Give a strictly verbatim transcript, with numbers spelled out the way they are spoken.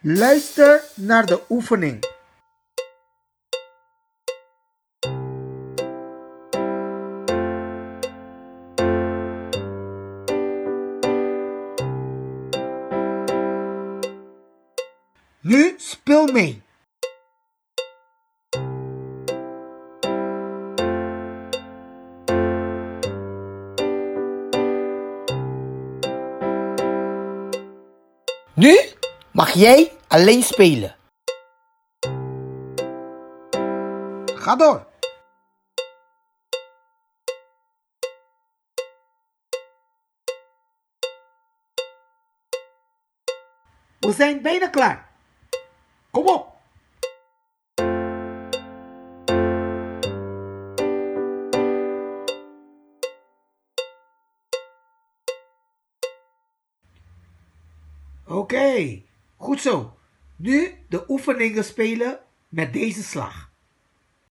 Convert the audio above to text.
Luister naar de oefening. Nu speel mee. Nu mag jij alleen spelen. Ga door. We zijn bijna klaar. Kom op. Oké, goed zo. Nu de oefeningen spelen met deze slag.